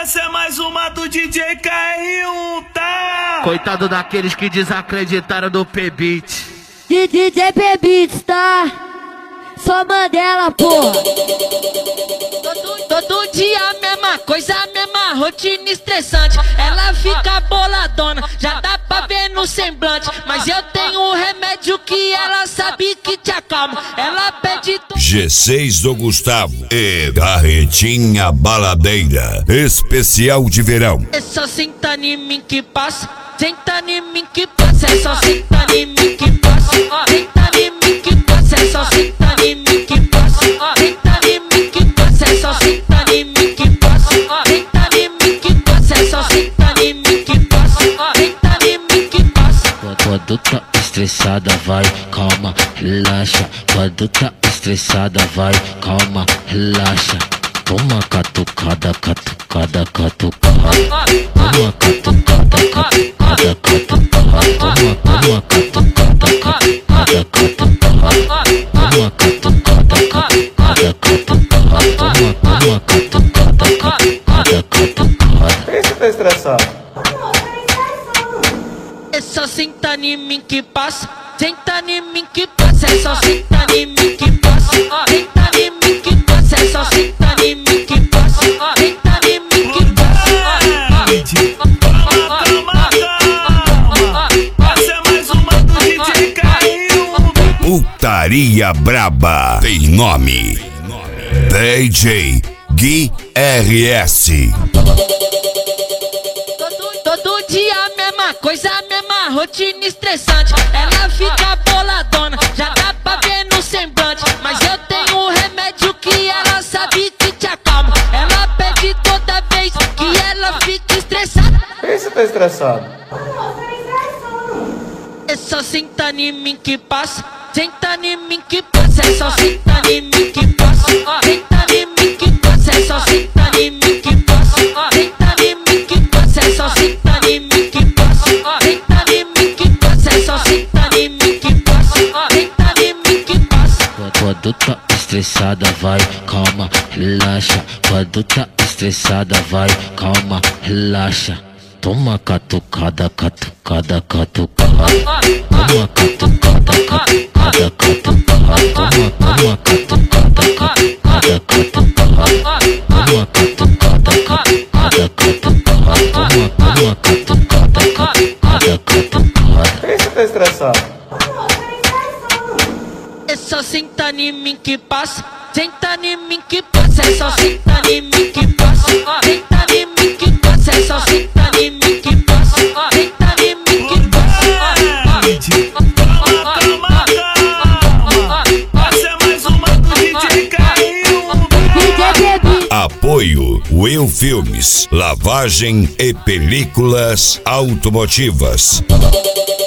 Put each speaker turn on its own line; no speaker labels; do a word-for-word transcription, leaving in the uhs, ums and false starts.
Essa é mais uma do D J K R um, tá?
Coitado daqueles que desacreditaram do P-Beat.
D J P-Beats, tá? Só Mandela, porra.
Todo, todo dia a mesma coisa, a mesma rotina estressante. Ela fica boladona, já dá pra ver no semblante. Mas eu tenho um remédio que ela sabe que te acalma. Ela pede tu...
G seis do Gustavo e Carretinha Baladeira especial de verão.
É só sentar em mim que passa, senta em mim que passa. É só sentar em mim que passa, senta em mim que passa. É só sentar em mim que passa, senta em mim que passa. É só sentar em mim que passa, senta em mim que passa. É só sentar em mim que passa, senta em mim que passa.
Quando tá estressada vai, calma, relaxa. Quando tá estressada vai, calma, relaxa. Toma catucada, catucada, catucada. Toma catucada, catucada, catucada. Toma, toma catucada, catucada, catucada. Toma catucada, catucada, catucada. Toma, toma catucada, catucada, catucada.
Por que você tá estressado?
É só sentar em mim que passa, senta em mim que passa. É só sentar em mim que passa, senta em mim que passa. É só sentar em mim que passa, senta em mim que passa.
Calma, calma, calma. Essa é mais uma do D J K R um.
Putaria Braba tem nome: D J Gui R S.
Todo dia a mesma coisa, a mesma rotina estressante. Ela fica boladona, já dá pra ver no semblante. Mas eu tenho um remédio que ela sabe que te acalma. Ela pede toda vez que ela fica estressada.
Por que você tá estressado?
É só sentar em mim que passa, senta em mim que passa. É só sentar em mim que passa, senta em mim que passa. É só sentar em mim que passa, senta em mim que passa. É só sentar em mim que passa, senta em mim que passa. É só sentar em mim que passa, senta em mim que passa.
Quando tá estressada vai, calma, relaxa. Quando tá estressada vai, calma, relaxa. Toma catucada, catucada, catucada. Toma catucada, catucada, catucada. Toma, toma catucada, catucada, catucada. Toma catucada, catucada, catucada. Toma, toma catucada, catucada, catucada.
Por que você tá estressado?
É só sentar em mim que passa, senta em mim que passa. É só sentar em mim que passa, senta em mim que passa. É só sentar em mim que passa, senta em mim que passa.
Calma, calma, calma. Essa é mais uma do D J K R um.
D J P-Beats.
Apoio Will Filmes, lavagem e películas automotivas.